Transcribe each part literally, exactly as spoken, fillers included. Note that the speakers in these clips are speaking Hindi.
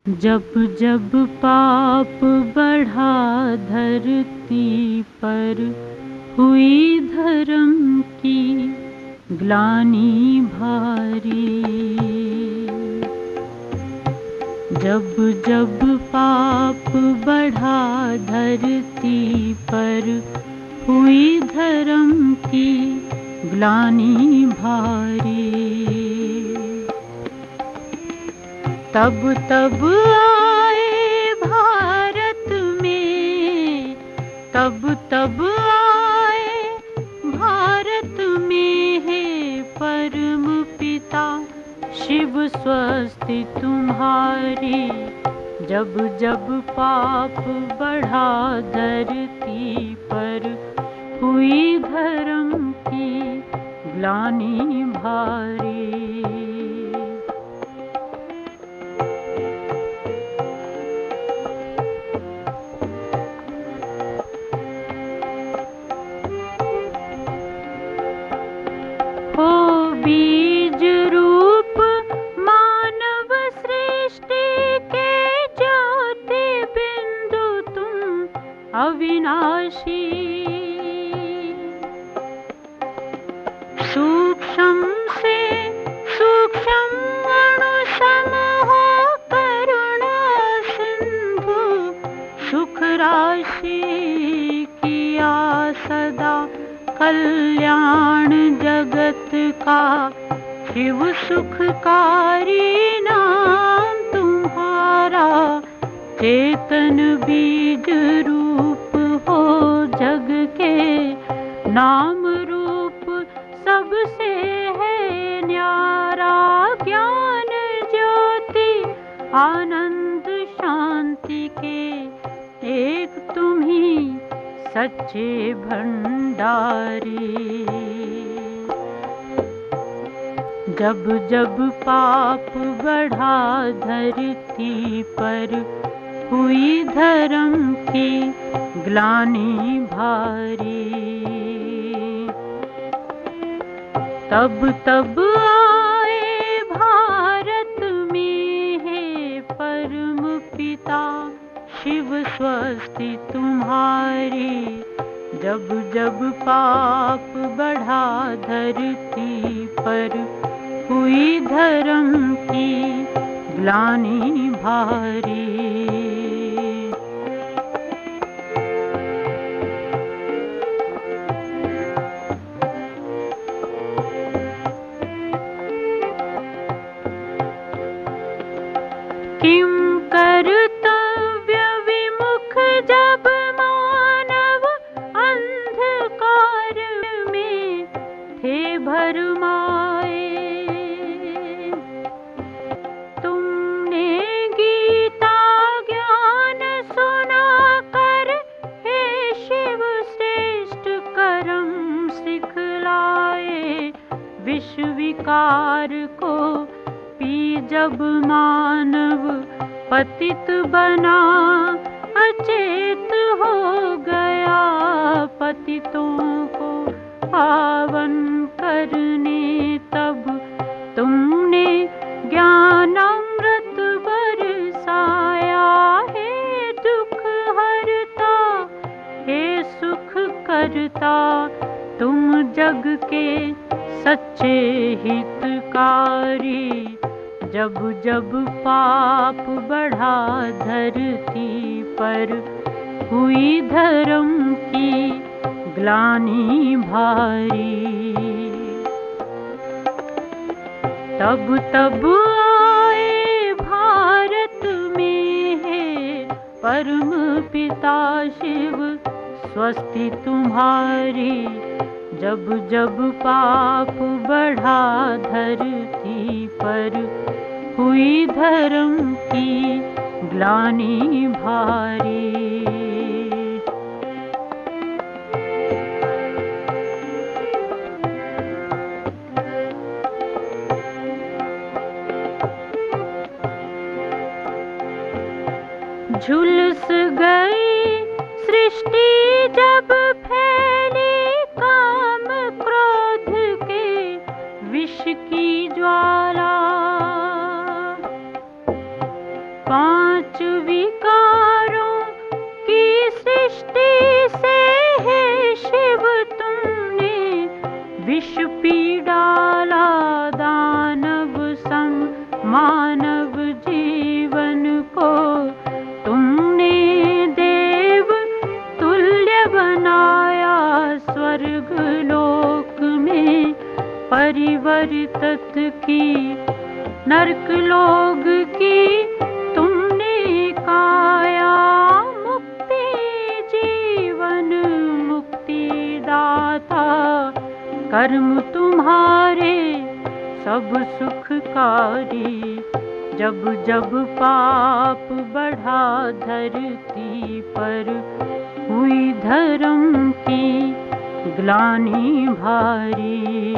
जब जब पाप बढ़ा धरती पर, हुई धर्म की ग्लानि भारी। जब जब पाप बढ़ा धरती पर, हुई धर्म की ग्लानि भारी। तब तब आए भारत में, तब तब आए भारत में, हे परम पिता शिव स्वस्ति तुम्हारी। जब जब पाप बढ़ा धरती पर, हुई धर्म की ग्लानि भारी। हो बीज रूप मानव सृष्टि के ज्योति बिंदु तुम अविनाशी। सूक्ष्म से सूक्ष्म अणु सम हो करुणा सिंधु सुख राशि। किया सदा कल्याण जगत का शिव सुखकारी नाम तुम्हारा। चेतन बीज रूप हो जग के नाम रूप सबसे है न्यारा। ज्ञान ज्योति आनंद शांति के एक तुम ही सच्चे भंडारी। जब जब पाप बढ़ा धरती पर, हुई धर्म की ग्लानि भारी। तब तब आए भारत में, हे परम पिता शिव स्वस्ति तुम्हारी। जब जब पाप बढ़ा धरती पर, हुई धर्म की ग्लानि भारी। किम कर्तव्य विमुख जब मानव अंधकार में थे भरमाए। तुमने गीता ज्ञान सुना कर, हे शिव श्रेष्ठ कर्म सिखलाए। विष विकार को पी जब मानव पतित बना, अचेत हो गया। पतितों को पावन करने तब तुमने ज्ञानामृत बरसाया। हे दुख हरता, हे सुख करता, तुम जग के सच्चे हितकारी। जब जब पाप बढ़ा धरती पर, हुई धर्म की ग्लानि भारी। तब तब आए भारत में, हे परम पिता शिव स्वस्ति तुम्हारी। जब जब पाप बढ़ा धरती पर, हुई धर्म की ग्लानि भारी। झुलस गई सृष्टि जब फैली काम क्रोध के विष की ज्वाला। पान मानव जीवन को तुमने देव तुल्य बनाया। स्वर्ग लोक में परिवर्तित की, नरक लोक की तुमने काया। मुक्ति जीवन मुक्ति दाता, कर्म तुम्हारे सब सुखकारी। जब जब पाप बढ़ा धरती पर, हुई धर्म की ग्लानि भारी।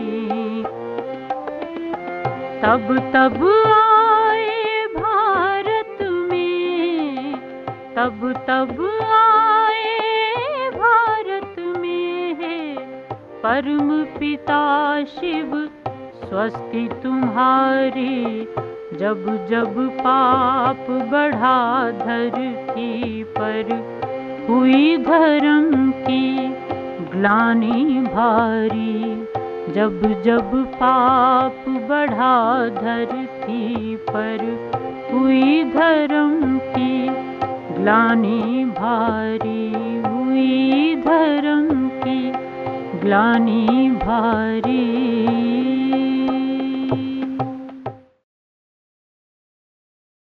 तब तब आए भारत में, तब तब आए भारत में है परम पिता शिव स्वस्ति तुम्हारी। जब जब पाप बढ़ा धरती पर, हुई धर्म की ग्लानि भारी। जब जब पाप बढ़ा धरती पर, हुई धर्म की ग्लानि भारी। हुई धर्म की ग्लानि भारी।